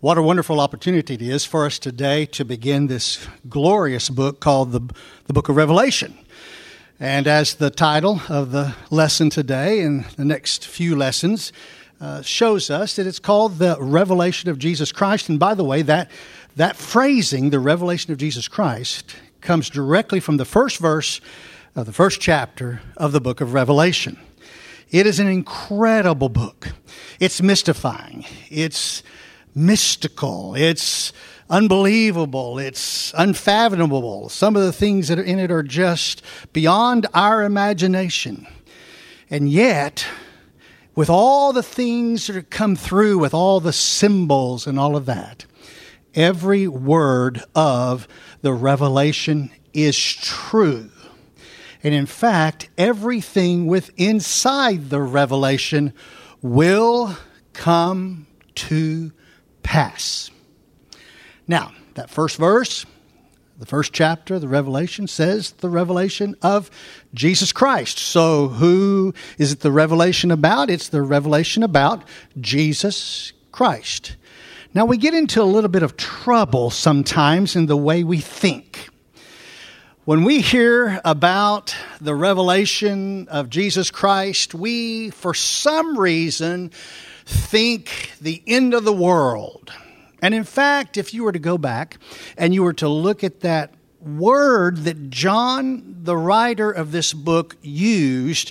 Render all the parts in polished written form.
What a wonderful opportunity it is for us today to begin this glorious book called the Book of Revelation. And as the title of the lesson today and the next few lessons shows us, that it's called the Revelation of Jesus Christ. And by the way, that phrasing, the Revelation of Jesus Christ, comes directly from the first verse of the first chapter of the book of Revelation. It is an incredible book. It's mystifying. It's mystical. It's unbelievable. It's unfathomable. Some of the things that are in it are just beyond our imagination. And yet, with all the things that come through, with all the symbols and all of that, every word of the Revelation is true. And in fact, everything inside the Revelation will come to pass. Now, that first verse, the first chapter of the Revelation says the revelation of Jesus Christ. So who is it the revelation about? It's the revelation about Jesus Christ. Now, we get into a little bit of trouble sometimes in the way we think. When we hear about the revelation of Jesus Christ, we, for some reason, think the end of the world. And in fact, if you were to go back and you were to look at that word that John, the writer of this book, used,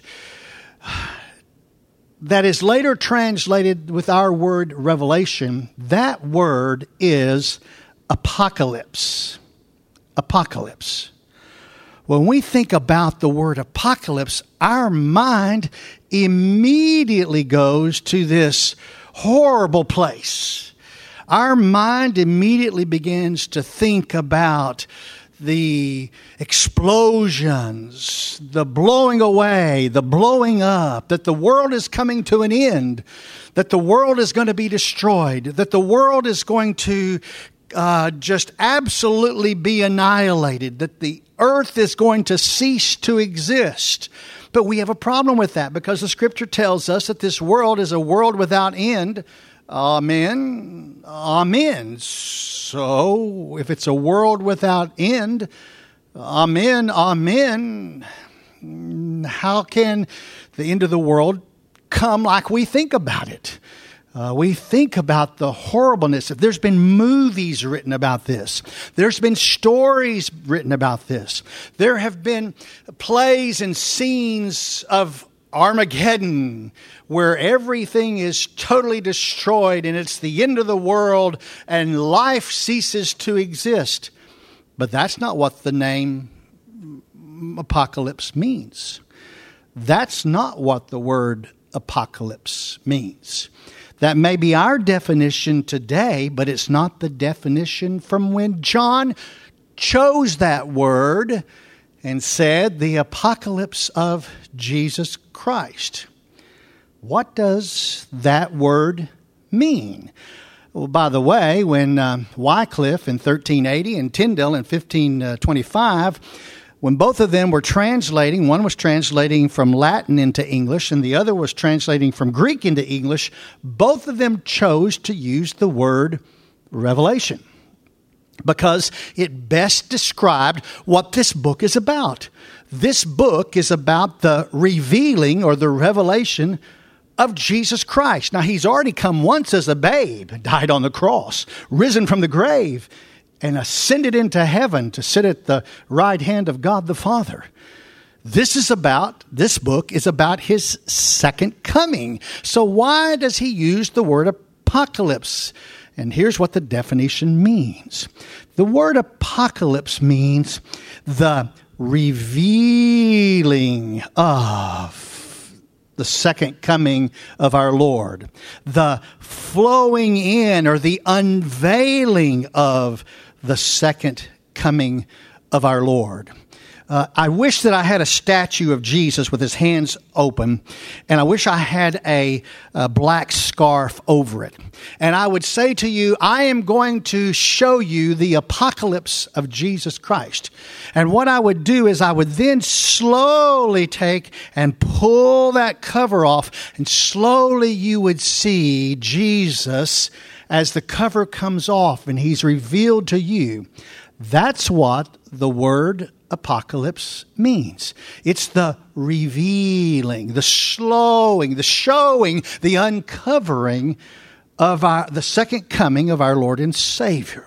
that is later translated with our word revelation, that word is apocalypse. Apocalypse. When we think about the word apocalypse, our mind immediately goes to this horrible place. Our mind immediately begins to think about the explosions, the blowing away, the blowing up, that the world is coming to an end, that the world is going to be destroyed, that the world is going to just absolutely be annihilated, that the earth is going to cease to exist. But we have a problem with that because the Scripture tells us that this world is a world without end. Amen. Amen. So, if it's a world without end, amen, amen, how can the end of the world come like we think about it? We think about the horribleness. There's been movies written about this. There's been stories written about this. There have been plays and scenes of Armageddon where everything is totally destroyed and it's the end of the world and life ceases to exist. But that's not what the name apocalypse means. That's not what the word apocalypse means. That may be our definition today, but it's not the definition from when John chose that word and said the apocalypse of Jesus Christ. What does that word mean? Well, by the way, when Wycliffe in 1380 and Tyndale in 1525, when both of them were translating, one was translating from Latin into English and the other was translating from Greek into English, both of them chose to use the word revelation because it best described what this book is about. This book is about the revealing or the revelation of Jesus Christ. Now, he's already come once as a babe, died on the cross, risen from the grave, and ascended into heaven to sit at the right hand of God the Father. This book is about his second coming. So why does he use the word apocalypse? And here's what the definition means. The word apocalypse means the revealing of the second coming of our Lord, the flowing in or the unveiling of the second coming of our Lord. I wish that I had a statue of Jesus with his hands open, and I wish I had a black scarf over it. And I would say to you, I am going to show you the apocalypse of Jesus Christ. And what I would do is I would then slowly take and pull that cover off, and slowly you would see Jesus as the cover comes off and he's revealed to you. That's what the word apocalypse means. It's the revealing, the slowing, the showing, the uncovering of the second coming of our Lord and Savior.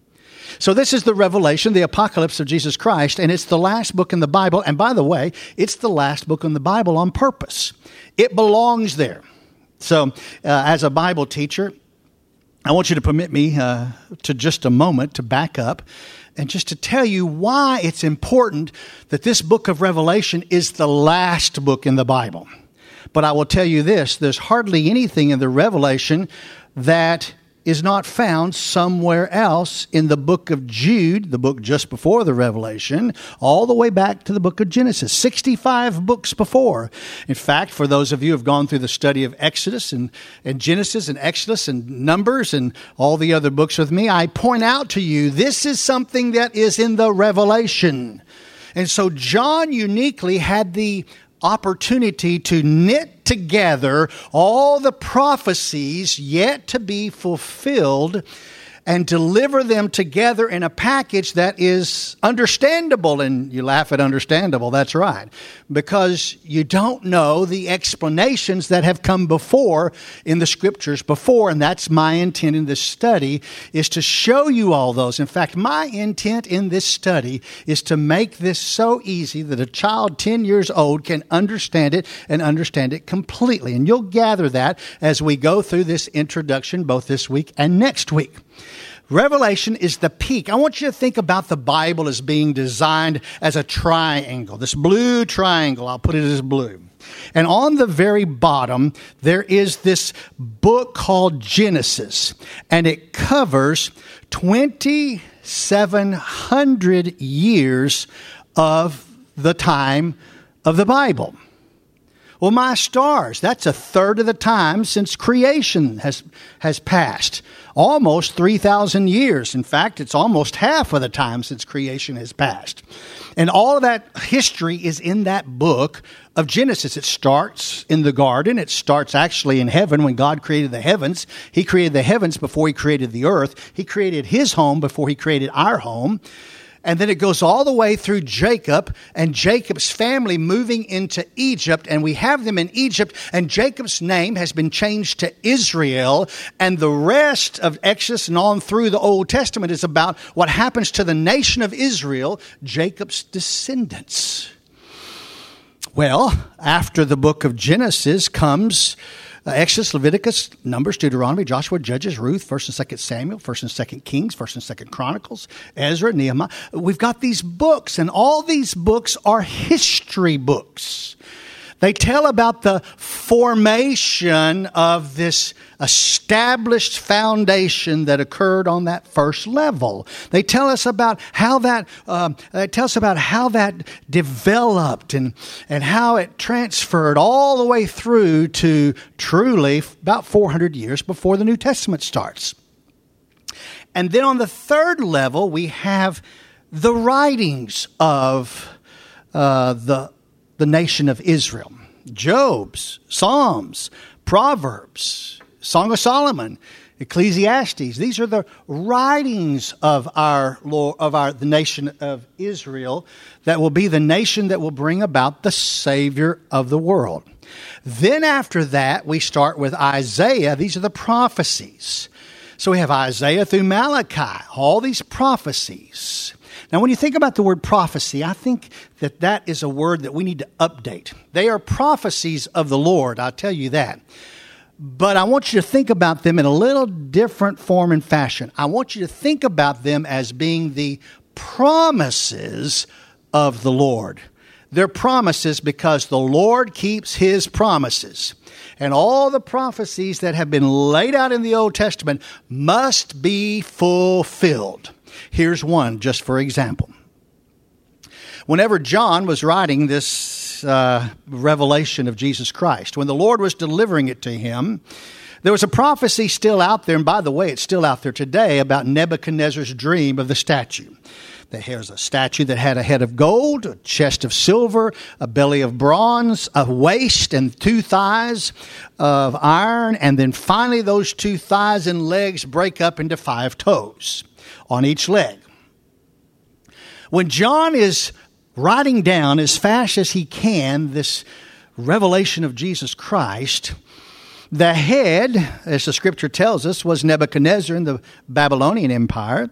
So this is the revelation, the apocalypse of Jesus Christ, and it's the last book in the Bible. And by the way, it's the last book in the Bible on purpose. It belongs there. So as a Bible teacher, I want you to permit me to just a moment to back up and just to tell you why it's important that this book of Revelation is the last book in the Bible. But I will tell you this, there's hardly anything in the Revelation that is not found somewhere else in the book of Jude, the book just before the Revelation, all the way back to the book of Genesis, 65 books before. In fact, for those of you who have gone through the study of Exodus and Genesis and Exodus and Numbers and all the other books with me, I point out to you, this is something that is in the Revelation. And so John uniquely had the opportunity to knit together all the prophecies yet to be fulfilled and deliver them together in a package that is understandable. And you laugh at understandable, that's right. Because you don't know the explanations that have come before in the Scriptures before. And that's my intent in this study, is to show you all those. In fact, my intent in this study is to make this so easy that a child 10 years old can understand it and understand it completely. And you'll gather that as we go through this introduction both this week and next week. Revelation is the peak. I want you to think about the Bible as being designed as a triangle, this blue triangle. I'll put it as blue. And on the very bottom, there is this book called Genesis, and it covers 2,700 years of the time of the Bible. Well, my stars, that's a third of the time since creation has passed. Almost 3,000 years. In fact, it's almost half of the time since creation has passed. And all of that history is in that book of Genesis. It starts in the garden. It starts actually in heaven when God created the heavens. He created the heavens before he created the earth. He created his home before he created our home. And then it goes all the way through Jacob and Jacob's family moving into Egypt. And we have them in Egypt. And Jacob's name has been changed to Israel. And the rest of Exodus and on through the Old Testament is about what happens to the nation of Israel, Jacob's descendants. Well, after the book of Genesis comes Exodus, Leviticus, Numbers, Deuteronomy, Joshua, Judges, Ruth, 1st and 2nd Samuel, 1st and 2nd Kings, 1st and 2nd Chronicles, Ezra, Nehemiah. We've got these books, and all these books are history books. They tell about the formation of this established foundation that occurred on that first level. They tell us about how that developed and how it transferred all the way through to truly about 400 years before the New Testament starts. And then on the third level, we have the writings of the nation of Israel. Job's, Psalms, Proverbs, Song of Solomon, Ecclesiastes. These are the writings of the nation of Israel that will be the nation that will bring about the Savior of the world. Then after that, we start with Isaiah. These are the prophecies. So we have Isaiah through Malachi, all these prophecies. Now, when you think about the word prophecy, I think that is a word that we need to update. They are prophecies of the Lord, I'll tell you that. But I want you to think about them in a little different form and fashion. I want you to think about them as being the promises of the Lord. They're promises because the Lord keeps His promises. And all the prophecies that have been laid out in the Old Testament must be fulfilled. Here's one, just for example. Whenever John was writing this revelation of Jesus Christ, when the Lord was delivering it to him, there was a prophecy still out there, and by the way, it's still out there today, about Nebuchadnezzar's dream of the statue. There's a statue that had a head of gold, a chest of silver, a belly of bronze, a waist and 2 thighs of iron, and then finally those 2 thighs and legs break up into 5 toes on each leg. When John is writing down as fast as he can this revelation of Jesus Christ, the head, as the scripture tells us, was Nebuchadnezzar in the Babylonian Empire.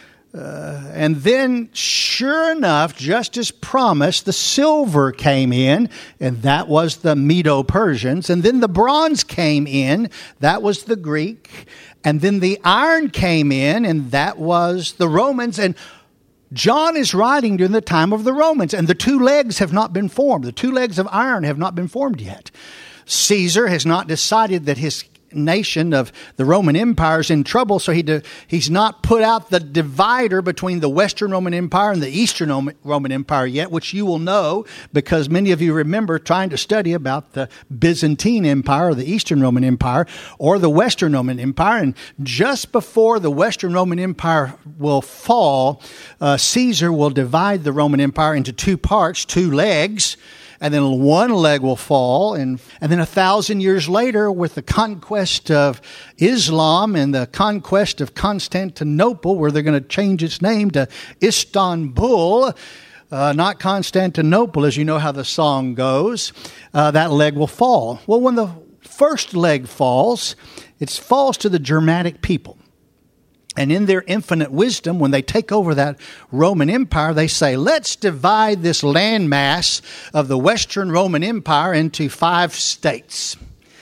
And then, sure enough, just as promised, the silver came in, and that was the Medo-Persians. And then the bronze came in, that was the Greek. And then the iron came in, and that was the Romans. And John is writing during the time of the Romans, and the 2 legs have not been formed. The 2 legs of iron have not been formed yet. Caesar has not decided that his nation of the Roman Empire is in trouble, so he's not put out the divider between the Western Roman Empire and the Eastern Roman Empire yet, which you will know because many of you remember trying to study about the Byzantine Empire or the Eastern Roman Empire or the Western Roman Empire. And just before the Western Roman Empire will fall, Caesar will divide the Roman Empire into 2 parts, 2 legs. And then 1 leg will fall. And then 1,000 years later, with the conquest of Islam and the conquest of Constantinople, where they're going to change its name to Istanbul, not Constantinople, as you know how the song goes, that leg will fall. Well, when the first leg falls, it falls to the Germanic people. And in their infinite wisdom, when they take over that Roman Empire, they say, let's divide this landmass of the Western Roman Empire into 5 states.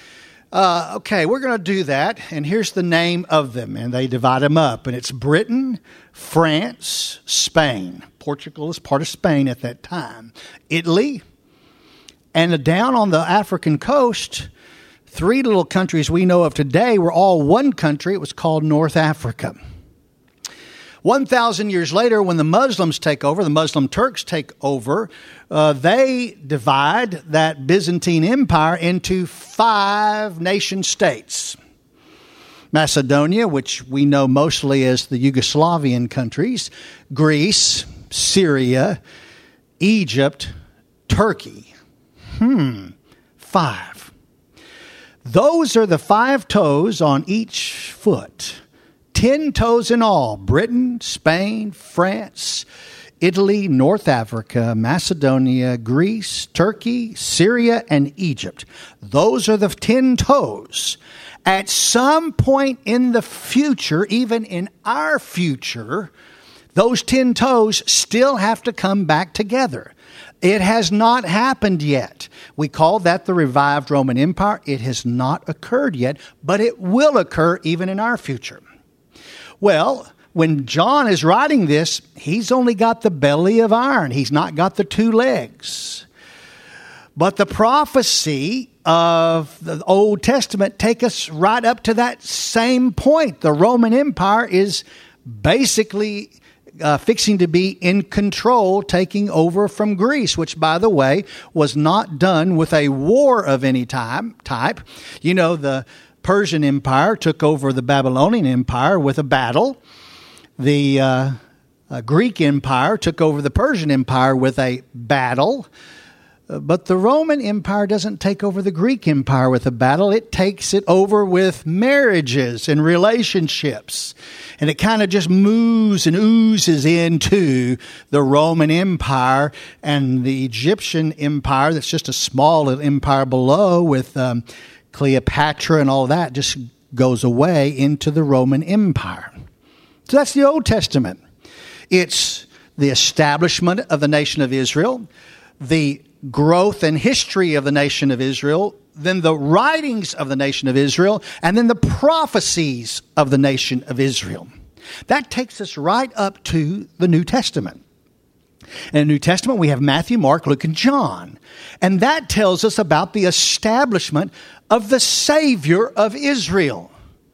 Okay, we're going to do that, and here's the name of them. And they divide them up, and it's Britain, France, Spain. Portugal is part of Spain at that time. Italy, and down on the African coast, 3 little countries we know of today were all one country. It was called North Africa. 1,000 years later, when the Muslims take over, the Muslim Turks take over, they divide that Byzantine Empire into 5 nation states. Macedonia, which we know mostly as the Yugoslavian countries, Greece, Syria, Egypt, Turkey. 5. Those are the 5 toes on each foot. 10 toes in all. Britain, Spain, France, Italy, North Africa, Macedonia, Greece, Turkey, Syria, and Egypt. Those are the 10 toes. At some point in the future, even in our future, those 10 toes still have to come back together. It has not happened yet. We call that the revived Roman Empire. It has not occurred yet, but it will occur even in our future. Well, when John is writing this, he's only got the belly of iron. He's not got the 2 legs. But the prophecy of the Old Testament take us right up to that same point. The Roman Empire is basically fixing to be in control, taking over from Greece, which, by the way, was not done with a war of any type. You know, the Persian Empire took over the Babylonian Empire with a battle. The Greek Empire took over the Persian Empire with a battle. But the Roman Empire doesn't take over the Greek Empire with a battle. It takes it over with marriages and relationships. And it kind of just moves and oozes into the Roman Empire, and the Egyptian Empire, that's just a small little empire below with Cleopatra and all that, just goes away into the Roman Empire. So that's the Old Testament. It's the establishment of the nation of Israel, the growth and history of the nation of Israel, then the writings of the nation of Israel, and then the prophecies of the nation of Israel. That takes us right up to the New Testament. In the New Testament, we have Matthew, Mark, Luke, and John. And that tells us about the establishment of the Savior of Israel.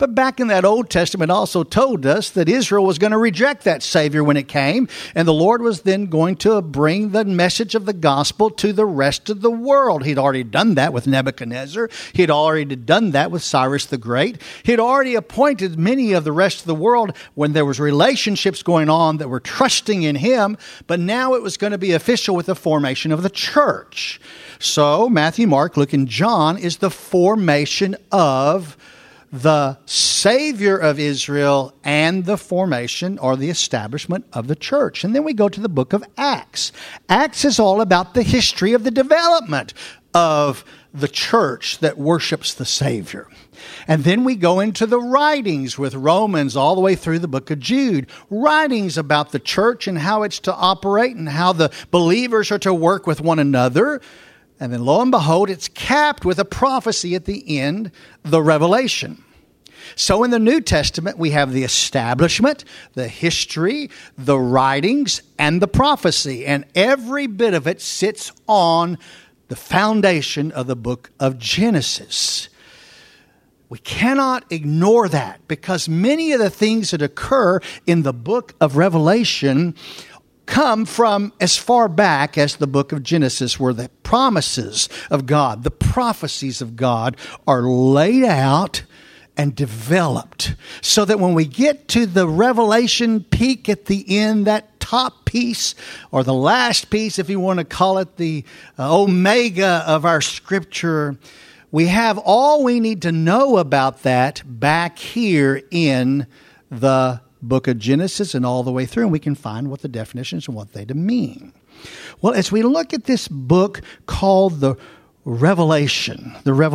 But back in that Old Testament also told us that Israel was going to reject that Savior when it came, and the Lord was then going to bring the message of the gospel to the rest of the world. He'd already done that with Nebuchadnezzar. He'd already done that with Cyrus the Great. He'd already appointed many of the rest of the world when there was relationships going on that were trusting in Him, but now it was going to be official with the formation of the church. So Matthew, Mark, Luke, and John is the formation of the Savior of Israel and the formation or the establishment of the church. And then we go to the book of Acts. Acts is all about the history of the development of the church that worships the Savior. And then we go into the writings with Romans all the way through the book of Jude. Writings about the church and how it's to operate and how the believers are to work with one another. And then lo and behold, it's capped with a prophecy at the end, the Revelation. So in the New Testament, we have the establishment, the history, the writings, and the prophecy. And every bit of it sits on the foundation of the book of Genesis. We cannot ignore that because many of the things that occur in the book of Revelation come from as far back as the book of Genesis, where the promises of God, the prophecies of God are laid out and developed so that when we get to the Revelation peak at the end, that top piece or the last piece, if you want to call it the omega of our scripture, we have all we need to know about that back here in the book of Genesis and all the way through, and we can find what the definitions and what they mean. Well, as we look at this book called the Revelation,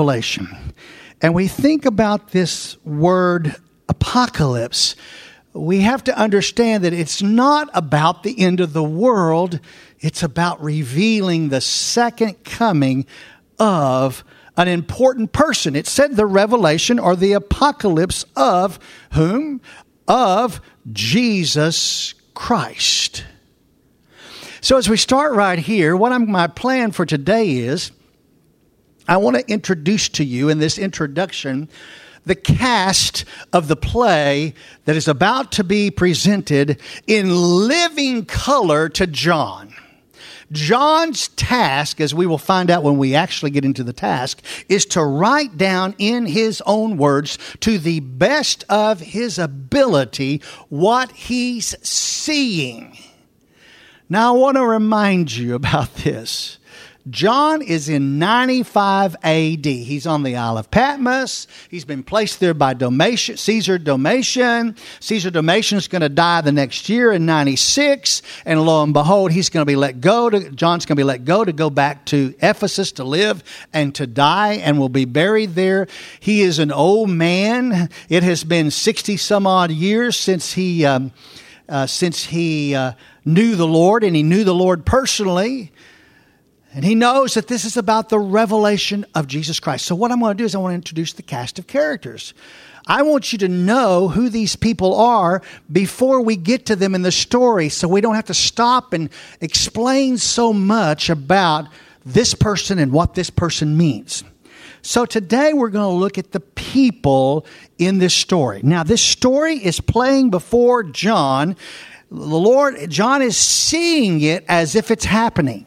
and we think about this word apocalypse, we have to understand that it's not about the end of the world. It's about revealing the second coming of an important person. It said the revelation or the apocalypse of whom? Of Jesus Christ. So as we start right here, my plan for today is I want to introduce to you in this introduction the cast of the play that is about to be presented in living color to John. John's task, as we will find out when we actually get into the task, is to write down in his own words, to the best of his ability, what he's seeing. Now, I want to remind you about this. John is in 95 AD. He's on the Isle of Patmos. He's been placed there by Caesar Domitian. Caesar Domitian is going to die the next year in 96. And lo and behold, he's going to be let go. John's going to be let go to go back to Ephesus to live and to die and will be buried there. He is an old man. It has been 60 some odd years since he knew the Lord, and he knew the Lord personally. And he knows that this is about the revelation of Jesus Christ. So what I'm going to do is I want to introduce the cast of characters. I want you to know who these people are before we get to them in the story, so we don't have to stop and explain so much about this person and what this person means. So today we're going to look at the people in this story. Now, this story is playing before John. John is seeing it as if it's happening.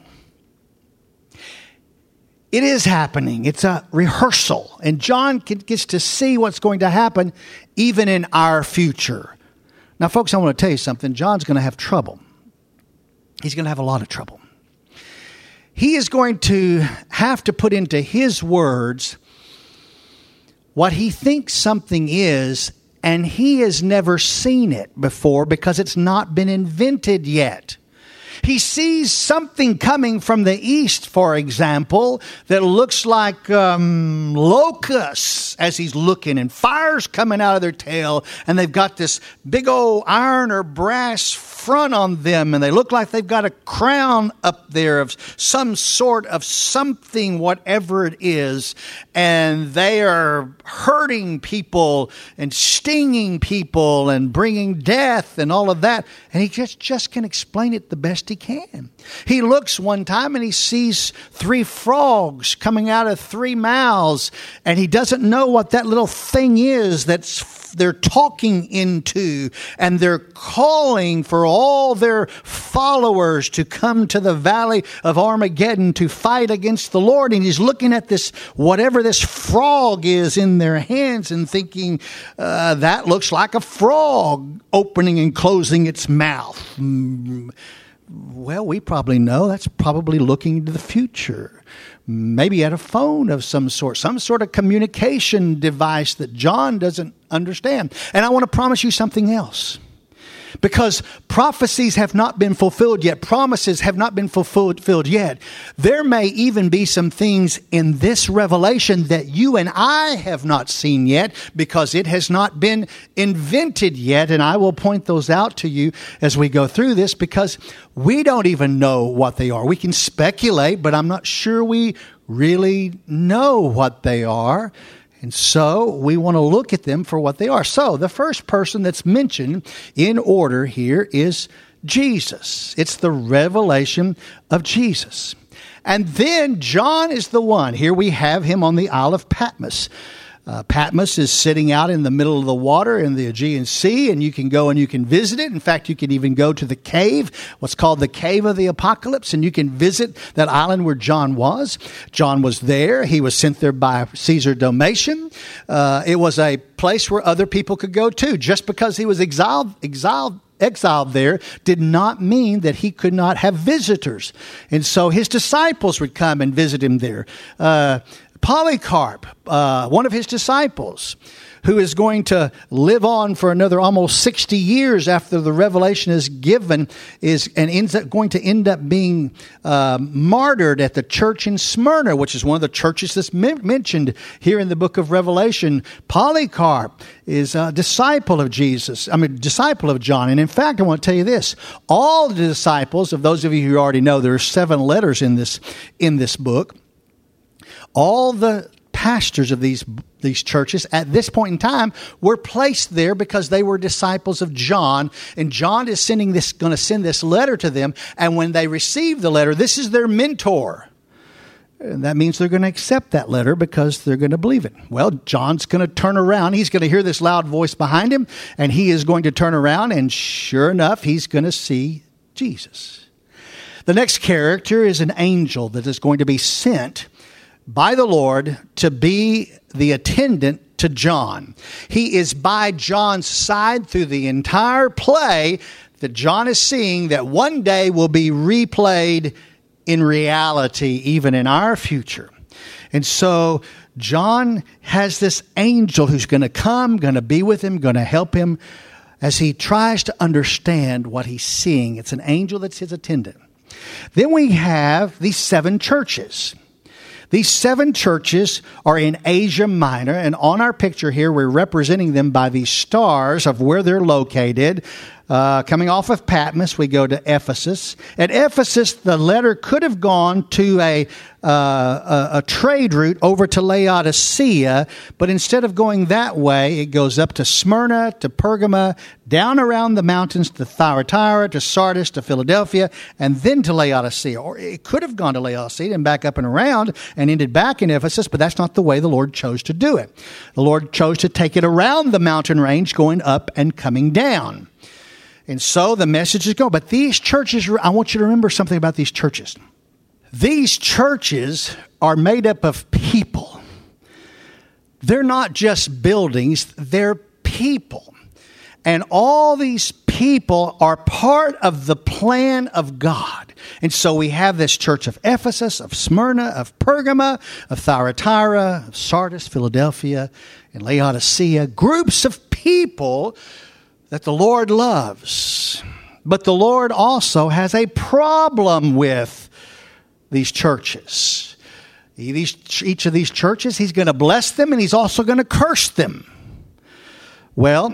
It is happening. It's a rehearsal. And John gets to see what's going to happen even in our future. Now, folks, I want to tell you something. John's going to have trouble. He's going to have a lot of trouble. He is going to have to put into his words what he thinks something is, and he has never seen it before because it's not been invented yet. He sees something coming from the east, for example, that looks like locusts as he's looking, and fire's coming out of their tail, and they've got this big old iron or brass front on them, and they look like they've got a crown up there of some sort of something, whatever it is, and they are hurting people and stinging people and bringing death and all of that. And he just can explain it the best he can. He looks one time and he sees 3 frogs coming out of 3 mouths, and he doesn't know what that little thing is they're talking into, and they're calling for all their followers to come to the valley of Armageddon to fight against the Lord. And he's looking at this, whatever this frog is in their hands, and thinking, that looks like a frog opening and closing its mouth. Well, we probably know that's probably looking into the future. Maybe at a phone of some sort of communication device that John doesn't understand. And I want to promise you something else. Because prophecies have not been fulfilled yet. Promises have not been fulfilled yet. There may even be some things in this revelation that you and I have not seen yet, because it has not been invented yet. And I will point those out to you as we go through this, because we don't even know what they are. We can speculate, but I'm not sure we really know what they are. And so we want to look at them for what they are. So the first person that's mentioned in order here is Jesus. It's the revelation of Jesus. And then John is the one. Here we have him on the Isle of Patmos. Patmos is sitting out in the middle of the water in the Aegean Sea, and you can go and you can visit it. In fact, you can even go to the cave, what's called the Cave of the Apocalypse, and you can visit that island where John was. John was there. He was sent there by Caesar Domitian. It was a place where other people could go too. Just because he was exiled there did not mean that he could not have visitors. And so his disciples would come and visit him there. Polycarp, one of his disciples, who is going to live on for another almost 60 years after the revelation is given, ends up going to end up being martyred at the church in Smyrna, which is one of the churches that's mentioned here in the book of Revelation. Polycarp is a disciple of disciple of John. And in fact, I want to tell you this: all the disciples, of those of you who already know, there are 7 letters in this book. All the pastors of these churches at this point in time were placed there because they were disciples of John, and John is going to send this letter to them. And when they receive the letter, this is their mentor. And that means they're going to accept that letter because they're going to believe it. Well, John's going to turn around. He's going to hear this loud voice behind him, and he is going to turn around, and sure enough, he's going to see Jesus. The next character is an angel that is going to be sent by the Lord to be the attendant to John. He is by John's side through the entire play that John is seeing, that one day will be replayed in reality, even in our future. And so John has this angel who's going to come, going to be with him, going to help him as he tries to understand what he's seeing. It's an angel that's his attendant. Then we have these 7 churches. These 7 churches are in Asia Minor, and on our picture here, we're representing them by these stars of where they're located. Coming off of Patmos, we go to Ephesus. At Ephesus, the letter could have gone to a trade route over to Laodicea, but instead of going that way, it goes up to Smyrna, to Pergama, down around the mountains to Thyatira, to Sardis, to Philadelphia, and then to Laodicea. Or it could have gone to Laodicea and back up and around and ended back in Ephesus, but that's not the way the Lord chose to do it. The Lord chose to take it around the mountain range, going up and coming down. And so the messages go. But these churches, I want you to remember something about these churches. These churches are made up of people. They're not just buildings, they're people. And all these people are part of the plan of God. And so we have this church of Ephesus, of Smyrna, of Pergama, of Thyatira, of Sardis, Philadelphia, and Laodicea. Groups of people that the Lord loves. But the Lord also has a problem with these churches. Each of these churches, He's going to bless them and He's also going to curse them. Well,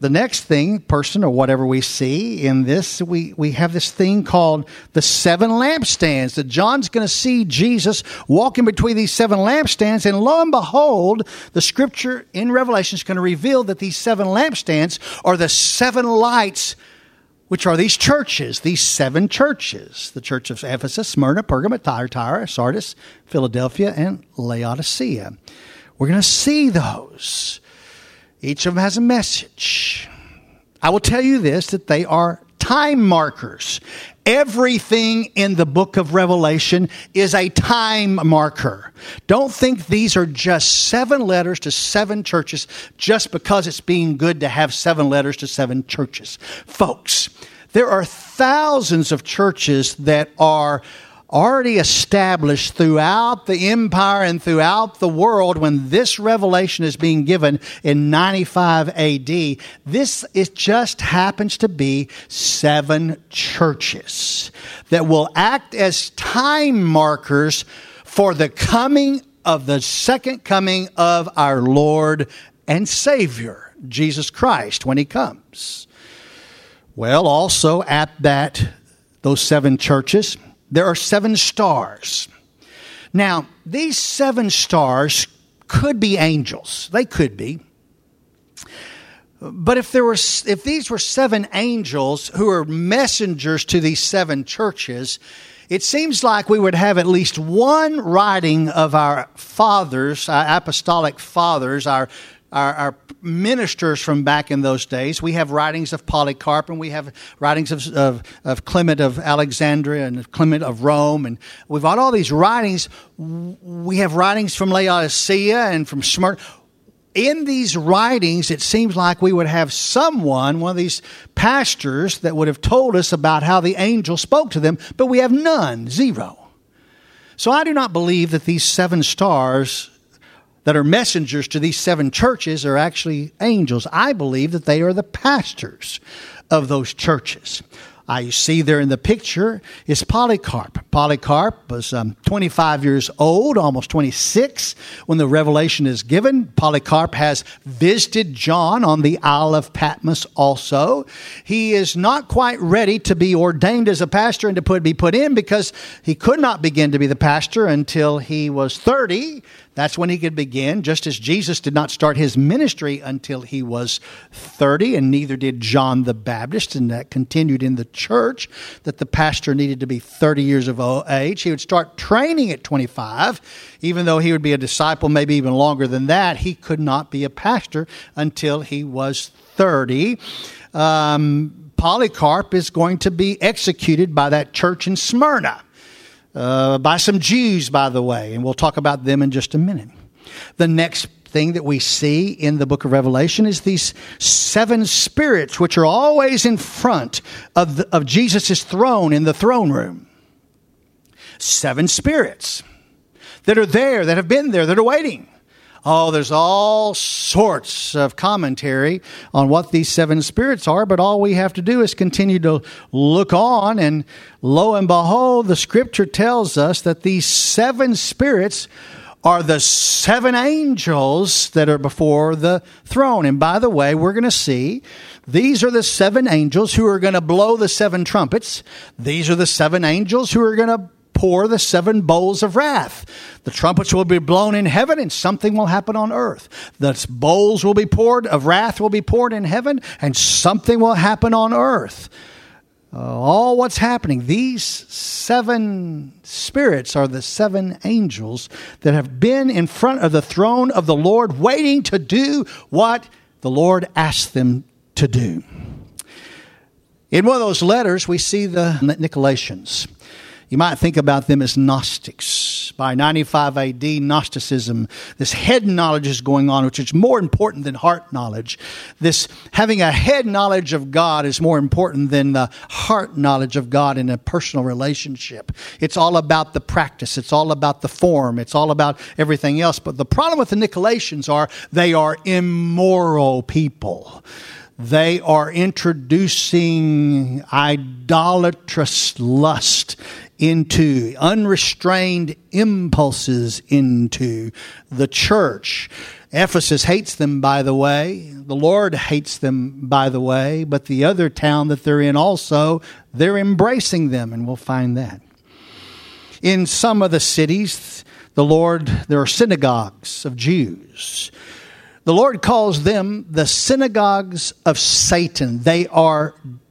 the next thing, person or whatever we see in this, we have this thing called the seven lampstands. That John's going to see Jesus walking between these seven lampstands, and lo and behold, the scripture in Revelation is going to reveal that these seven lampstands are the seven lights, which are these churches, these seven churches. The church of Ephesus, Smyrna, Pergamum, Thyatira, Sardis, Philadelphia, and Laodicea. We're going to see those. Each of them has a message. I will tell you this, that they are time markers. Everything in the book of Revelation is a time marker. Don't think these are just 7 letters to 7 churches just because it's being good to have 7 letters to 7 churches. Folks, there are thousands of churches that are already established throughout the empire and throughout the world when this revelation is being given in 95 AD. It just happens to be 7 churches that will act as time markers for the coming of the second coming of our Lord and Savior, Jesus Christ, when He comes. Well, also at those 7 churches, there are 7 stars. Now, these 7 stars could be angels. They could be. But if these were 7 angels who are messengers to these 7 churches, it seems like we would have at least one writing of our fathers, our apostolic fathers, our ministers from back in those days. We have writings of Polycarp, and we have writings of Clement of Alexandria and Clement of Rome, and we've got all these writings. We have writings from Laodicea and from Smyrna. In these writings, it seems like we would have one of these pastors that would have told us about how the angel spoke to them, but we have none, 0. So I do not believe that these 7 stars that are messengers to these 7 churches are actually angels. I believe that they are the pastors of those churches. You see there in the picture is Polycarp. Polycarp was 25 years old, almost 26, when the revelation is given. Polycarp has visited John on the Isle of Patmos also. He is not quite ready to be ordained as a pastor and to be put in, because he could not begin to be the pastor until he was 30. That's when he could begin, just as Jesus did not start his ministry until he was 30, and neither did John the Baptist, and that continued in the church, that the pastor needed to be 30 years of age. He would start training at 25, even though he would be a disciple maybe even longer than that. He could not be a pastor until he was 30. Polycarp is going to be executed by that church in Smyrna. By some Jews, by the way, and we'll talk about them in just a minute. The next thing that we see in the book of Revelation is these 7 spirits, which are always in front of Jesus' throne in the throne room. 7 spirits that are there, that have been there, that are waiting. Oh, there's all sorts of commentary on what these 7 spirits are, but all we have to do is continue to look on, and lo and behold, the scripture tells us that these 7 spirits are the 7 angels that are before the throne. And by the way, we're going to see these are the 7 angels who are going to blow the 7 trumpets. These are the 7 angels who are going to pour the 7 bowls of wrath. The trumpets will be blown in heaven, and something will happen on earth. The bowls will be poured, of wrath will be poured in heaven, and something will happen on earth. All what's happening. These 7 spirits are the 7 angels that have been in front of the throne of the Lord, waiting to do what the Lord asked them to do. In one of those letters, we see the Nicolaitans. You might think about them as Gnostics. By 95 AD, Gnosticism, this head knowledge is going on, which is more important than heart knowledge. This having a head knowledge of God is more important than the heart knowledge of God in a personal relationship. It's all about the practice. It's all about the form. It's all about everything else. But the problem with the Nicolaitans they are immoral people. They are introducing idolatrous lust into, unrestrained impulses into the church. Ephesus hates them, by the way. The Lord hates them, by the way. But the other town that they're in also, they're embracing them, and we'll find that. In some of the cities, there are synagogues of Jews. The Lord calls them the synagogues of Satan. They are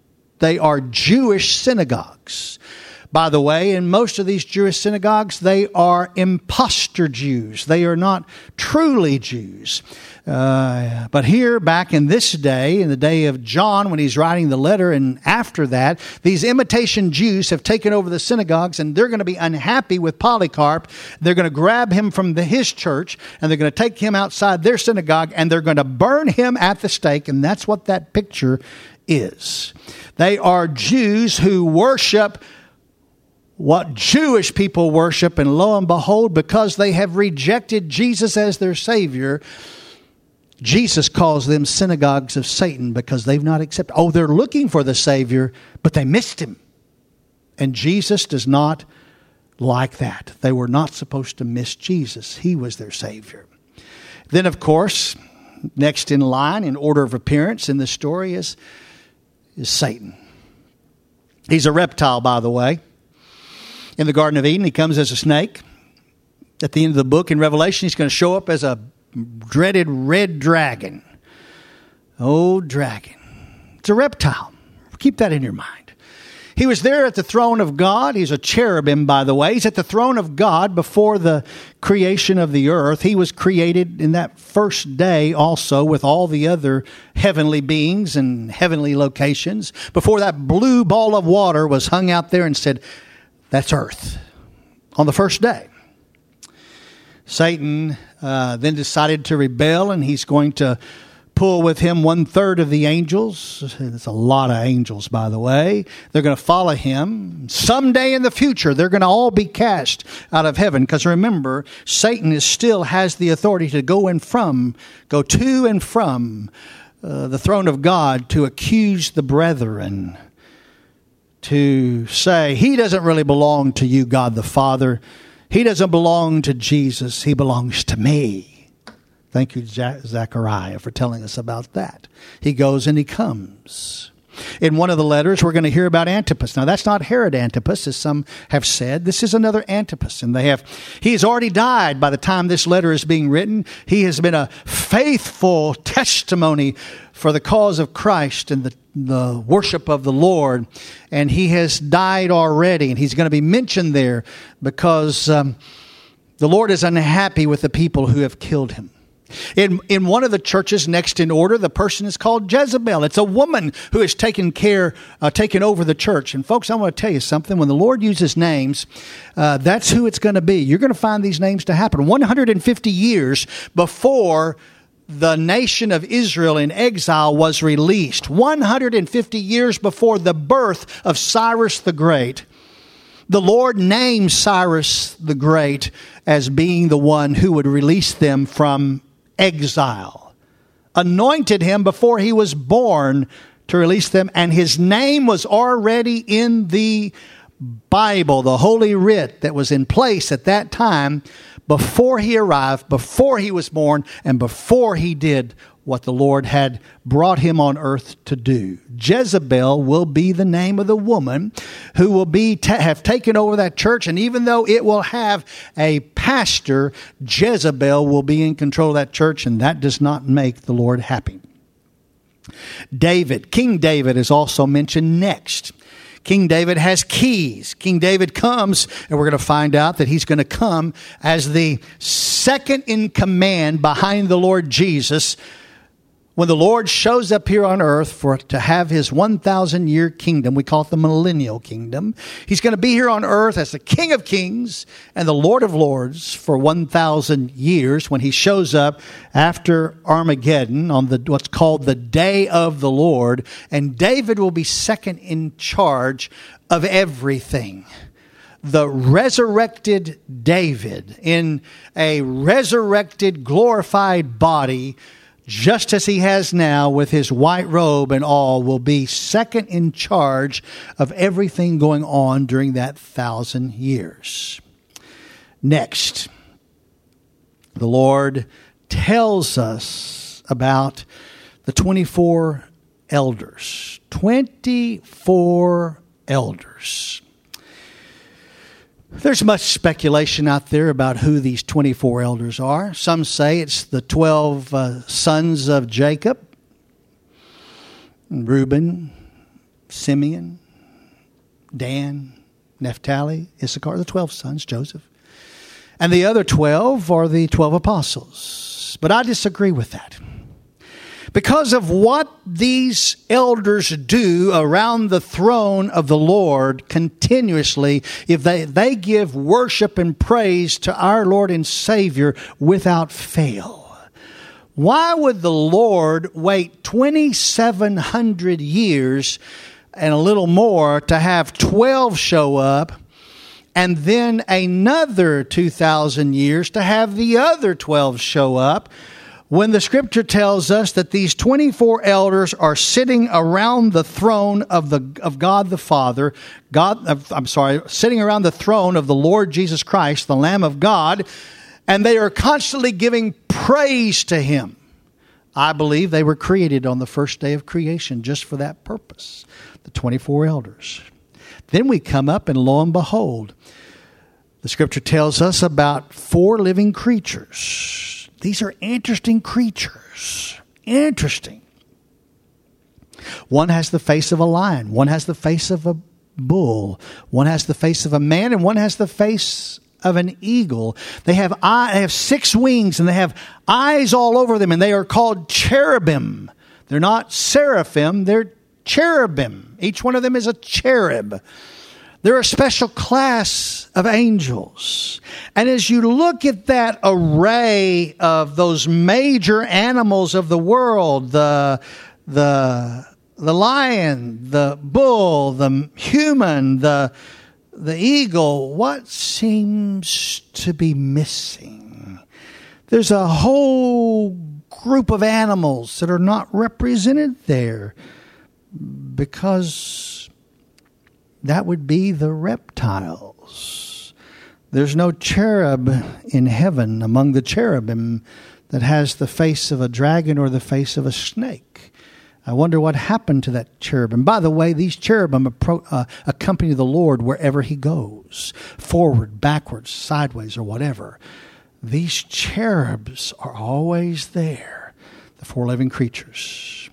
Jewish synagogues. By the way, in most of these Jewish synagogues, they are impostor Jews. They are not truly Jews. But here, back in this day, in the day of John, when he's writing the letter, and after that, these imitation Jews have taken over the synagogues, and they're going to be unhappy with Polycarp. They're going to grab him from his church, and they're going to take him outside their synagogue, and they're going to burn him at the stake, and that's what that picture is. They are Jews who worship what Jewish people worship, and lo and behold, because they have rejected Jesus as their Savior, Jesus calls them synagogues of Satan because they've not accepted. Oh, they're looking for the Savior, but they missed Him. And Jesus does not like that. They were not supposed to miss Jesus. He was their Savior. Then, of course, next in line, in order of appearance in the story is Satan. He's a reptile, by the way. In the Garden of Eden, he comes as a snake. At the end of the book in Revelation, he's going to show up as a dreaded red dragon. Oh, dragon. It's a reptile. Keep that in your mind. He was there at the throne of God. He's a cherubim, by the way. He's at the throne of God before the creation of the earth. He was created in that first day also with all the other heavenly beings and heavenly locations. Before that blue ball of water was hung out there and said, that's earth, on the first day. Satan then decided to rebel, and he's going to pull with him 1/3 of the angels. That's a lot of angels, by the way. They're going to follow him. Someday in the future, they're going to all be cast out of heaven. Because remember, Satan still has the authority to go to and from the throne of God to accuse the brethren, to say, he doesn't really belong to you, God the Father. He doesn't belong to Jesus. He belongs to me. Thank you, Zechariah, for telling us about that. He goes and he comes. In one of the letters, we're going to hear about Antipas. Now, that's not Herod Antipas, as some have said. This is another Antipas. And he has already died by the time this letter is being written. He has been a faithful testimony for the cause of Christ and the worship of the Lord. And he has died already. And he's going to be mentioned there because the Lord is unhappy with the people who have killed him. In one of the churches next in order, the person is called Jezebel. It's a woman who has taken over the church. And folks, I want to tell you something. When the Lord uses names, that's who it's going to be. You're going to find these names to happen. 150 years before the nation of Israel in exile was released, 150 years before the birth of Cyrus the Great, the Lord named Cyrus the Great as being the one who would release them from exile. Anointed him before he was born to release them, and his name was already in the Bible, the Holy Writ that was in place at that time before he arrived, before he was born, and before he did what the Lord had brought him on earth to do. Jezebel will be the name of the woman who will have taken over that church. And even though it will have a pastor, Jezebel will be in control of that church, and that does not make the Lord happy. King David is also mentioned next. King David has keys. King David comes, and we're going to find out that he's going to come as the second in command behind the Lord Jesus when the Lord shows up here on earth to have his 1,000-year kingdom. We call it the millennial kingdom. He's going to be here on earth as the King of Kings and the Lord of Lords for 1,000 years when he shows up after Armageddon on what's called the Day of the Lord. And David will be second in charge of everything. The resurrected David in a resurrected, glorified body just as he has now with his white robe and all, will be second in charge of everything going on during that 1,000 years. Next, the Lord tells us about the 24 elders. 24 elders. There's much speculation out there about who these 24 elders are. Some say it's the 12 sons of Jacob, Reuben, Simeon, Dan, Naphtali, Issachar, the 12 sons, Joseph. And the other 12 are the 12 apostles. But I disagree with that. Because of what these elders do around the throne of the Lord continuously, if they give worship and praise to our Lord and Savior without fail. Why would the Lord wait 2,700 years and a little more to have 12 show up, and then another 2,000 years to have the other 12 show up, when the Scripture tells us that these 24 elders are sitting around the throne of God the Father, sitting around the throne of the Lord Jesus Christ, the Lamb of God, and they are constantly giving praise to Him. I believe they were created on the first day of creation just for that purpose, the 24 elders. Then we come up and lo and behold, the Scripture tells us about 4 living creatures. These are interesting creatures. Interesting. One has the face of a lion. One has the face of a bull. One has the face of a man. And one has the face of an eagle. They have 6 wings and they have eyes all over them. And they are called cherubim. They're not seraphim. They're cherubim. Each one of them is a cherub. They're a special class of angels. And as you look at that array of those major animals of the world, the lion, the bull, the human, the eagle, what seems to be missing? There's a whole group of animals that are not represented there because that would be the reptiles. There's no cherub in heaven among the cherubim that has the face of a dragon or the face of a snake. I wonder what happened to that cherubim. By the way, these cherubim accompany the Lord wherever He goes, forward, backwards, sideways, or whatever. These cherubs are always there, the 4 living creatures.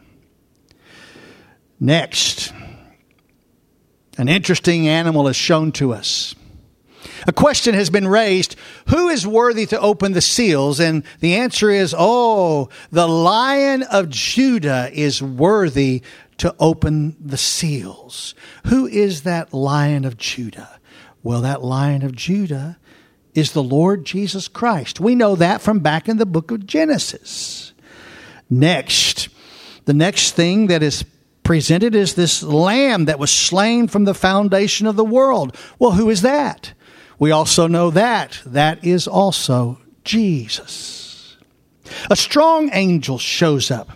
Next, an interesting animal is shown to us. A question has been raised, who is worthy to open the seals? And the answer is, the Lion of Judah is worthy to open the seals. Who is that Lion of Judah? Well, that Lion of Judah is the Lord Jesus Christ. We know that from back in the book of Genesis. Next, the next thing that is presented is this lamb that was slain from the foundation of the world. Well, who is that? We also know that is also Jesus. A strong angel shows up.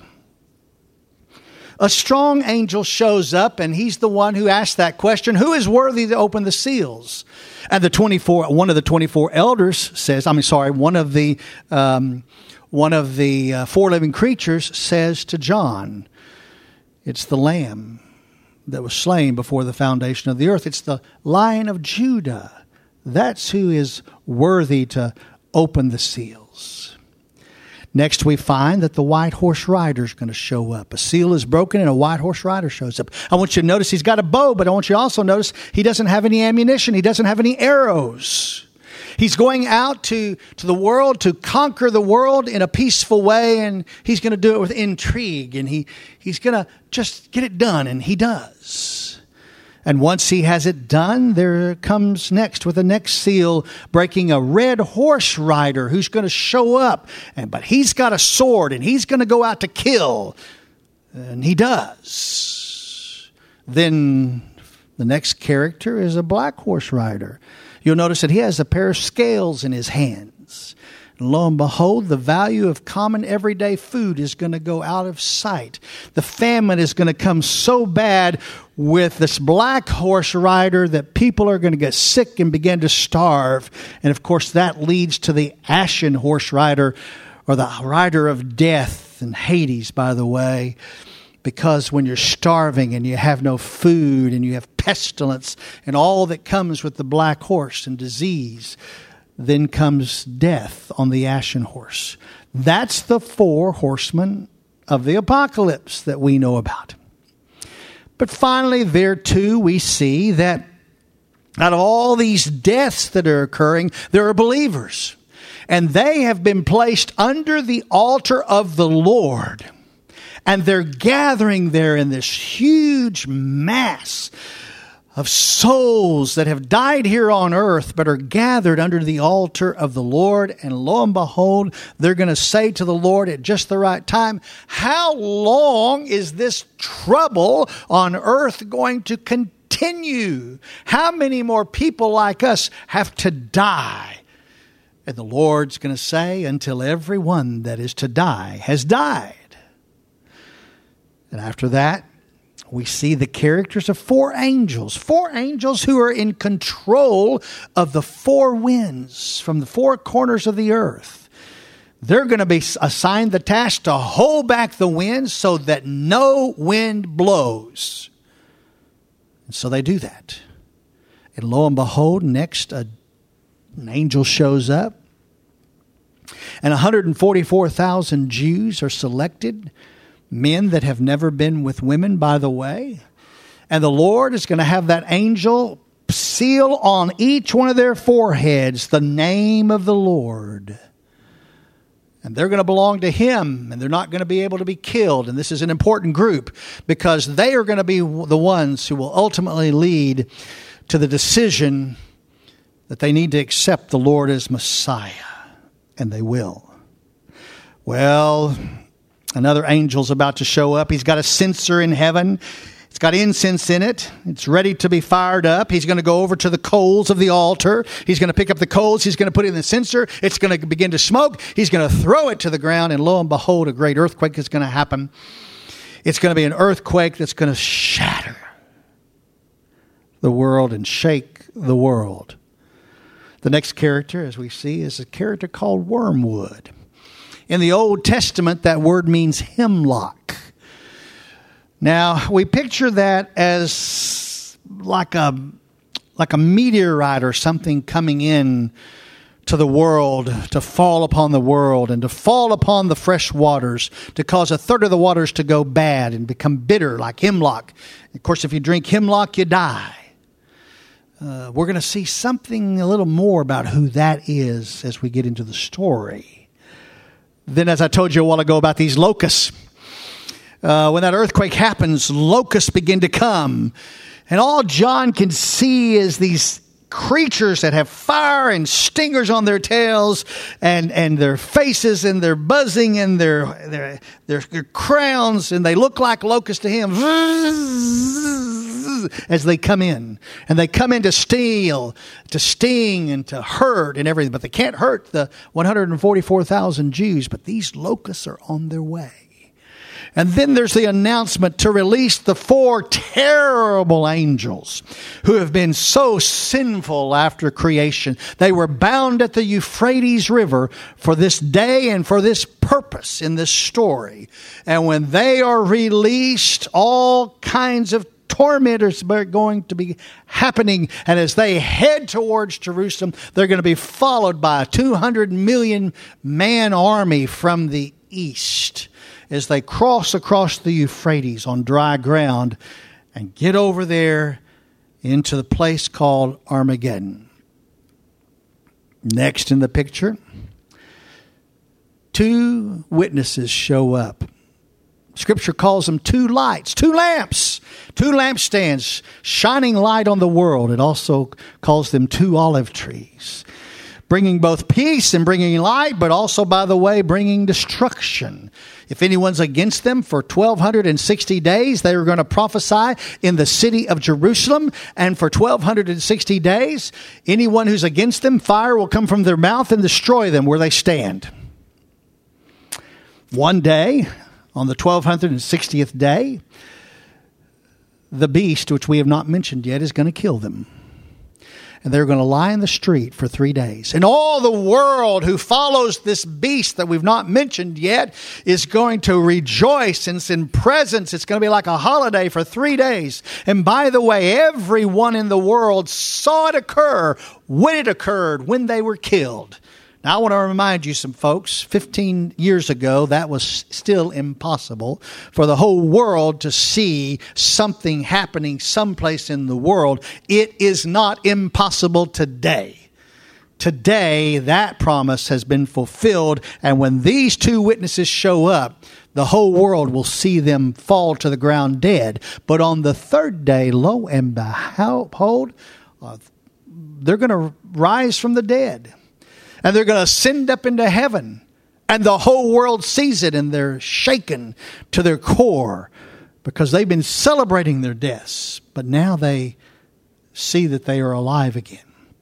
A strong angel shows up, and he's the one who asked that question, who is worthy to open the seals? And one of the 24 elders says, one of the 4 living creatures says to John, it's the Lamb that was slain before the foundation of the earth. It's the Lion of Judah. That's who is worthy to open the seals. Next, we find that the white horse rider is going to show up. A seal is broken and a white horse rider shows up. I want you to notice he's got a bow, but I want you to also notice he doesn't have any ammunition. He doesn't have any arrows. He's going out to the world to conquer the world in a peaceful way, and he's going to do it with intrigue, and he's going to just get it done, and he does. And once he has it done, there comes next with the next seal breaking a red horse rider who's going to show up, but he's got a sword, and he's going to go out to kill, and he does. Then the next character is a black horse rider. You'll notice that he has a pair of scales in his hands. And lo and behold, the value of common everyday food is going to go out of sight. The famine is going to come so bad with this black horse rider that people are going to get sick and begin to starve. And of course, that leads to the ashen horse rider, or the rider of death and Hades, by the way. Because when you're starving and you have no food and you have pestilence and all that comes with the black horse and disease, then comes death on the ashen horse. That's the 4 horsemen of the apocalypse that we know about. But finally, there too, we see that out of all these deaths that are occurring, there are believers. And they have been placed under the altar of the Lord. And they're gathering there in this huge mass of souls that have died here on earth, but are gathered under the altar of the Lord. And lo and behold, they're going to say to the Lord at just the right time, how long is this trouble on earth going to continue? How many more people like us have to die? And the Lord's going to say, until everyone that is to die has died. And after that, we see the characters of 4 angels. 4 angels who are in control of the 4 winds from the 4 corners of the earth. They're going to be assigned the task to hold back the winds so that no wind blows. And so they do that. And lo and behold, next an angel shows up. And 144,000 Jews are selected. Men that have never been with women, by the way. And the Lord is going to have that angel seal on each one of their foreheads the name of the Lord. And they're going to belong to Him, and they're not going to be able to be killed. And this is an important group because they are going to be the ones who will ultimately lead to the decision that they need to accept the Lord as Messiah. And they will. Well, another angel's about to show up. He's got a censer in heaven. It's got incense in it. It's ready to be fired up. He's going to go over to the coals of the altar. He's going to pick up the coals. He's going to put it in the censer. It's going to begin to smoke. He's going to throw it to the ground. And lo and behold, a great earthquake is going to happen. It's going to be an earthquake that's going to shatter the world and shake the world. The next character, as we see, is a character called Wormwood. In the Old Testament, that word means hemlock. Now, we picture that as like a meteorite or something coming in to the world, to fall upon the world and to fall upon the fresh waters, to cause a third of the waters to go bad and become bitter like hemlock. Of course, if you drink hemlock, you die. We're going to see something a little more about who that is as we get into the story. Then, as I told you a while ago about these locusts, when that earthquake happens, locusts begin to come. And all John can see is these creatures that have fire and stingers on their tails and their faces and their buzzing and their crowns. And they look like locusts to him as they come in. And they come in to steal, to sting, and to hurt and everything. But they can't hurt the 144,000 Jews. But these locusts are on their way. And then there's the announcement to release the 4 terrible angels who have been so sinful after creation. They were bound at the Euphrates River for this day and for this purpose in this story. And when they are released, all kinds of tormentors are going to be happening. And as they head towards Jerusalem, they're going to be followed by a 200 million man army from the east, as they cross across the Euphrates on dry ground and get over there into the place called Armageddon. Next in the picture, 2 witnesses show up. Scripture calls them 2 lights, 2 lamps, 2 lampstands shining light on the world. It also calls them 2 olive trees. bringing both peace and bringing light, but also, by the way, bringing destruction. If anyone's against them for 1,260 days, they were going to prophesy in the city of Jerusalem. And for 1,260 days, anyone who's against them, fire will come from their mouth and destroy them where they stand. One day, on the 1,260th day, the beast, which we have not mentioned yet, is going to kill them. And they're going to lie in the street for 3 days. And all the world who follows this beast that we've not mentioned yet is going to rejoice. And it's in presence. It's going to be like a holiday for 3 days. And by the way, everyone in the world saw it occur when it occurred, when they were killed. Now, I want to remind you some folks, 15 years ago, that was still impossible for the whole world to see something happening someplace in the world. It is not impossible today. Today, that promise has been fulfilled. And when these two witnesses show up, the whole world will see them fall to the ground dead. But on the third day, lo and behold, they're going to rise from the dead. And they're going to ascend up into heaven. And the whole world sees it, and they're shaken to their core because they've been celebrating their deaths. But now they see that they are alive again.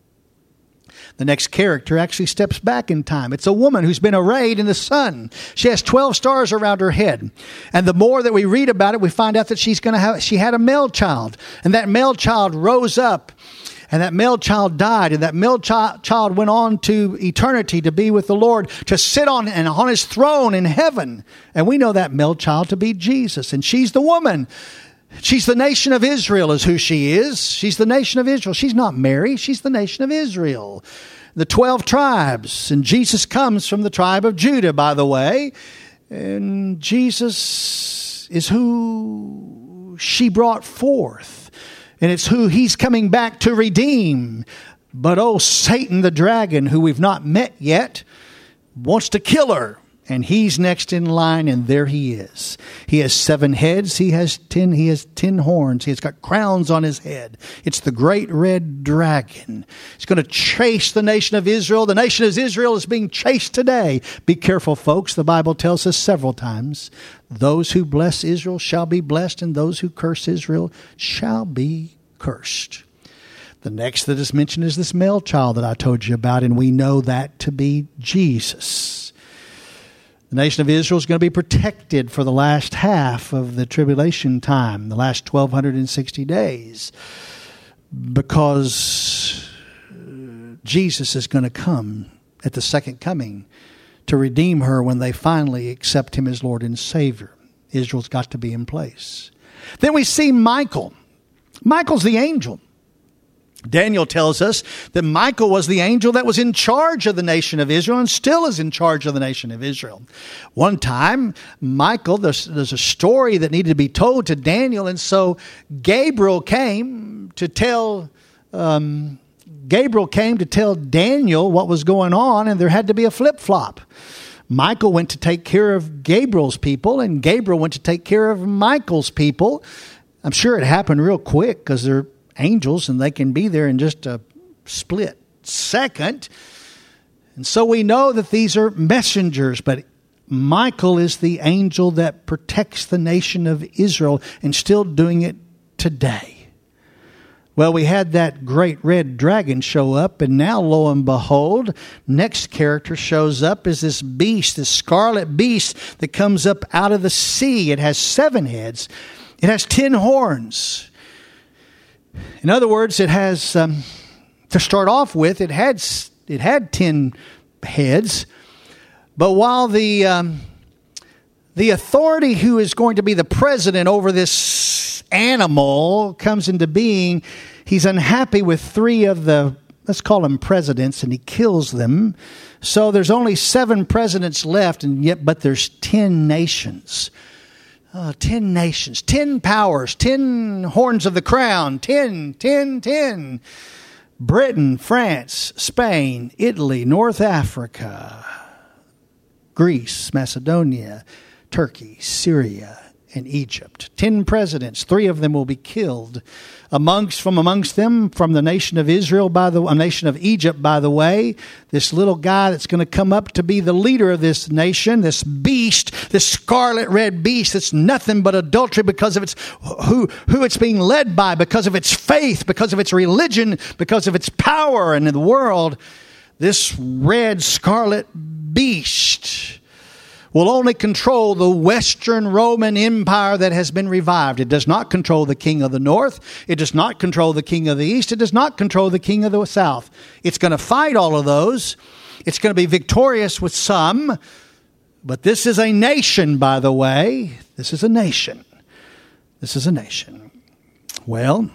The next character actually steps back in time. It's a woman who's been arrayed in the sun. She has 12 stars around her head. And the more that we read about it, we find out that she had a male child. And that male child rose up. And that male child died, and that male child went on to eternity to be with the Lord, to sit on his throne in heaven. And we know that male child to be Jesus. And she's the woman. She's the nation of Israel is who she is. She's the nation of Israel. She's not Mary. She's the nation of Israel. The 12 tribes. And Jesus comes from the tribe of Judah, by the way. And Jesus is who she brought forth. And it's who he's coming back to redeem. But oh, Satan the dragon, who we've not met yet, wants to kill her. And he's next in line, and there he is. He has 7 heads. He has 10 horns. He's got crowns on his head. It's the great red dragon. He's going to chase the nation of Israel. The nation of Israel is being chased today. Be careful, folks. The Bible tells us several times, those who bless Israel shall be blessed, and those who curse Israel shall be cursed. The next that is mentioned is this male child that I told you about, and we know that to be Jesus. The nation of Israel is going to be protected for the last half of the tribulation time, the last 1,260 days, because Jesus is going to come at the second coming to redeem her when they finally accept him as Lord and Savior. Israel's got to be in place. Then we see Michael. Michael's the angel. Daniel tells us that Michael was the angel that was in charge of the nation of Israel and still is in charge of the nation of Israel. One time, Michael, there's a story that needed to be told to Daniel, and so Gabriel came to tell Daniel what was going on, and there had to be a flip-flop. Michael went to take care of Gabriel's people, and Gabriel went to take care of Michael's people. I'm sure it happened real quick because they're angels and they can be there in just a split second. And so we know that these are messengers, but Michael is the angel that protects the nation of Israel and still doing it today. Well, we had that great red dragon show up, and now, lo and behold, next character shows up is this beast, this scarlet beast that comes up out of the sea. It has 7 heads. It has 10 horns. In other words, it has, to start off with, it had 10 heads. But while the authority who is going to be the president over this animal comes into being, he's unhappy with 3 of the, let's call them presidents, and he kills them. So there's only 7 presidents left, but there's 10 nations. 10 nations, 10 powers, 10 horns of the crown, 10. Britain, France, Spain, Italy, North Africa, Greece, Macedonia, Turkey, Syria, in Egypt. 10 presidents, 3 of them will be killed. From amongst them, from the nation of Israel, nation of Egypt, by the way, this little guy that's going to come up to be the leader of this nation, this beast, this scarlet red beast that's nothing but adultery because of its who it's being led by, because of its faith, because of its religion, because of its power in the world. This red scarlet beast will only control the Western Roman Empire that has been revived. It does not control the king of the north. It does not control the king of the east. It does not control the king of the south. It's going to fight all of those. It's going to be victorious with some. But this is a nation, by the way. This is a nation. This is a nation. Well,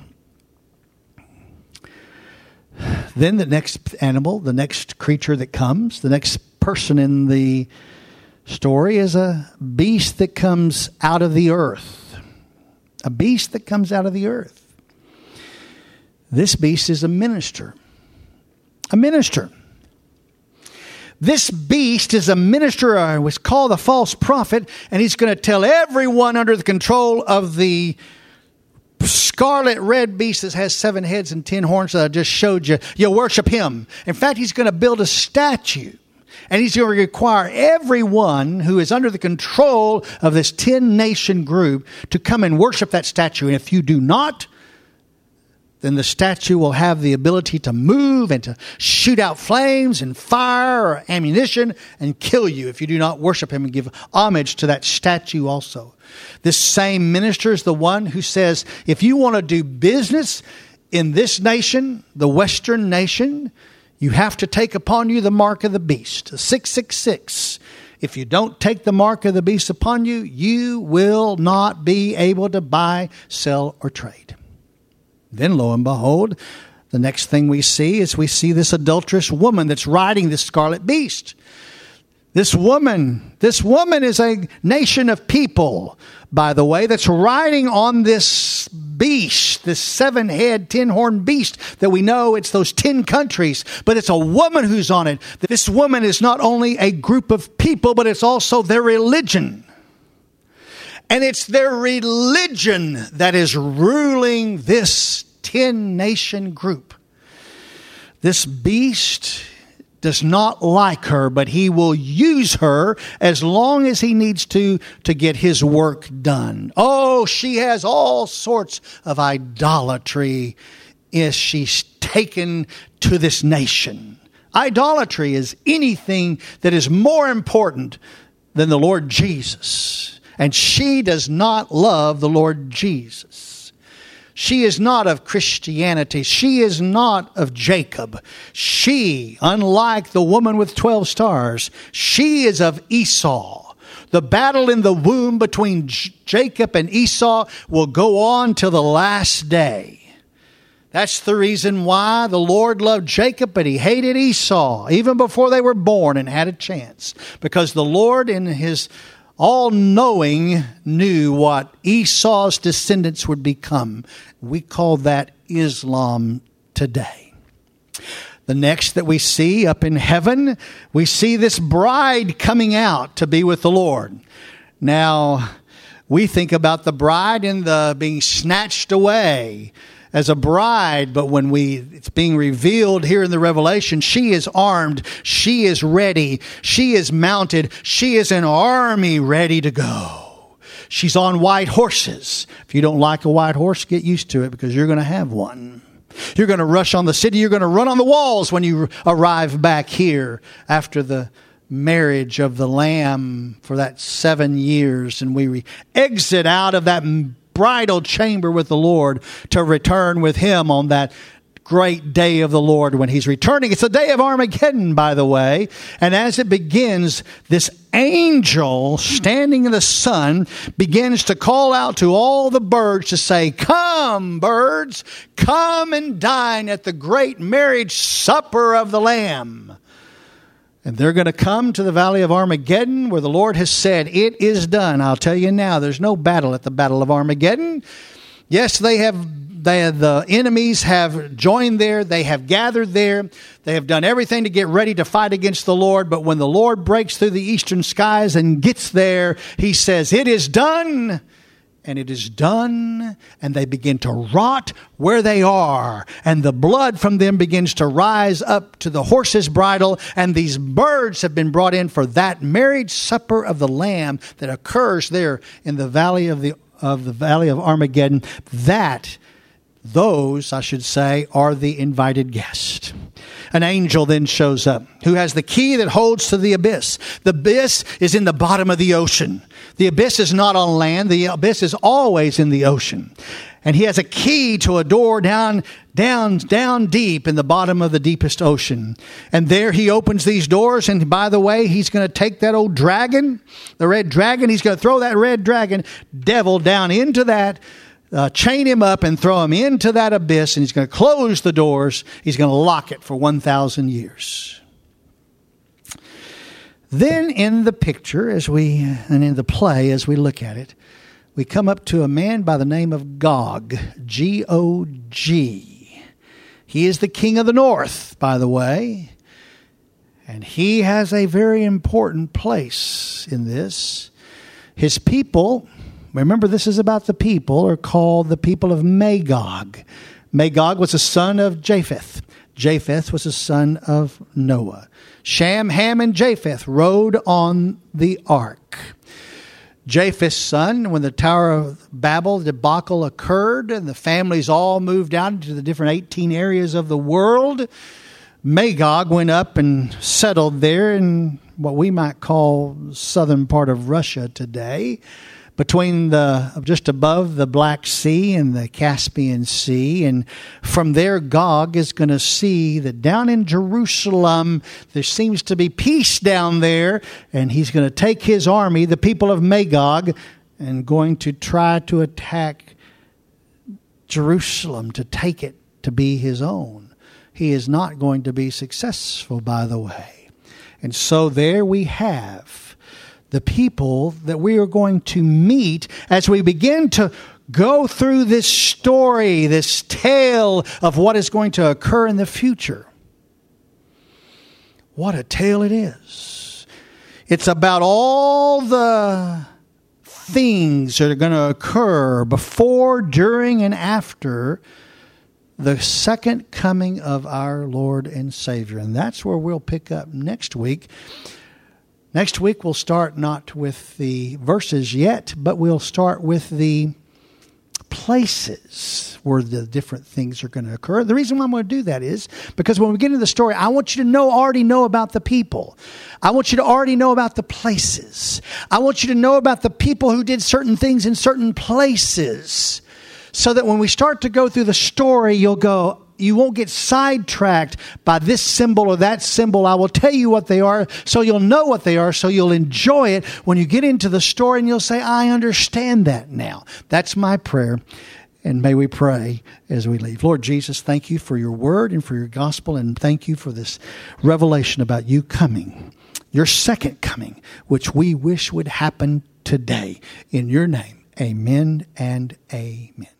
then the next animal, the next creature that comes, the next person in the story is a beast that comes out of the earth. A beast that comes out of the earth. This beast is a minister. A minister. This beast is a minister, was called a false prophet, and he's going to tell everyone under the control of the scarlet red beast that has 7 heads and 10 horns that I just showed you, you'll worship him. In fact, he's going to build a statue. And he's going to require everyone who is under the control of this 10-nation group to come and worship that statue. And if you do not, then the statue will have the ability to move and to shoot out flames and fire or ammunition and kill you if you do not worship him and give homage to that statue also. This same minister is the one who says, if you want to do business in this nation, the Western nation, you have to take upon you the mark of the beast, 666. If you don't take the mark of the beast upon you, you will not be able to buy, sell, or trade. Then, lo and behold, the next thing we see is this adulterous woman that's riding this scarlet beast. This woman is a nation of people, by the way, that's riding on this beast, this 7-head, 10-horn beast that we know it's those 10 countries, but it's a woman who's on it. This woman is not only a group of people, but it's also their religion. And it's their religion that is ruling this 10-nation group. This beast does not like her, but he will use her as long as he needs to get his work done. Oh, she has all sorts of idolatry as she's taken to this nation. Idolatry is anything that is more important than the Lord Jesus. And she does not love the Lord Jesus. She is not of Christianity. She is not of Jacob. She, unlike the woman with 12 stars, she is of Esau. The battle in the womb between Jacob and Esau will go on till the last day. That's the reason why the Lord loved Jacob, but he hated Esau even before they were born and had a chance. Because the Lord in his all-knowing knew what Esau's descendants would become. We call that Islam today. The next that we see up in heaven, we see this bride coming out to be with the Lord. Now, we think about the bride and the being snatched away as a bride, but when it's being revealed here in the Revelation, she is armed, she is ready, she is mounted, she is an army ready to go. She's on white horses. If you don't like a white horse, get used to it because you're going to have one. You're going to rush on the city, you're going to run on the walls when you arrive back here after the marriage of the Lamb for that 7 years, and we exit out of that bridal chamber with the Lord to return with him on that great day of the Lord when he's returning. It's the day of Armageddon, by the way. And as it begins, this angel standing in the sun begins to call out to all the birds to say, "Come, birds, come and dine at the great marriage supper of the Lamb." And they're going to come to the valley of Armageddon where the Lord has said, "It is done." I'll tell you now, there's no battle at the battle of Armageddon. Yes, the enemies have joined there. They have gathered there. They have done everything to get ready to fight against the Lord. But when the Lord breaks through the eastern skies and gets there, he says, "It is done." and it is done, and they begin to rot where they are, and the blood from them begins to rise up to the horse's bridle, and these birds have been brought in for that marriage supper of the Lamb that occurs there in the valley of Armageddon. Those, I should say, are the invited guests. An angel then shows up who has the key that holds to the abyss. The abyss is in the bottom of the ocean. The abyss is not on land. The abyss is always in the ocean. And he has a key to a door down deep in the bottom of the deepest ocean. And there he opens these doors. And by the way, he's going to take that old dragon, the red dragon. He's going to throw that red dragon devil down into that, chain him up and throw him into that abyss, and he's going to close the doors. He's going to lock it for 1,000 years. Then in the picture, and in the play, as we look at it, we come up to a man by the name of Gog, G-O-G. He is the king of the north, by the way, and he has a very important place in this. His people, remember, this is about the people, are called the people of Magog. Magog was a son of Japheth. Japheth was a son of Noah. Shem, Ham, and Japheth rode on the ark. Japheth's son, when the Tower of Babel debacle occurred and the families all moved out into the different 18 areas of the world, Magog went up and settled there in what we might call southern part of Russia today, between just above the Black Sea and the Caspian Sea. And from there, Gog is going to see that down in Jerusalem, there seems to be peace down there. And he's going to take his army, the people of Magog, and going to try to attack Jerusalem, to take it to be his own. He is not going to be successful, by the way. And so there we have the people that we are going to meet as we begin to go through this story, this tale of what is going to occur in the future. What a tale it is. It's about all the things that are going to occur before, during, and after the second coming of our Lord and Savior. And that's where we'll pick up next week. Next week, we'll start not with the verses yet, but we'll start with the places where the different things are going to occur. The reason why I'm going to do that is because when we get into the story, I want you to already know about the people. I want you to already know about the places. I want you to know about the people who did certain things in certain places, so that when we start to go through the story, you won't get sidetracked by this symbol or that symbol. I will tell you what they are, so you'll know what they are, so you'll enjoy it when you get into the story, and you'll say, I understand that now. That's my prayer, and may we pray as we leave. Lord Jesus, thank you for your word and for your gospel, and thank you for this revelation about you coming, your second coming, which we wish would happen today. In your name, amen and amen.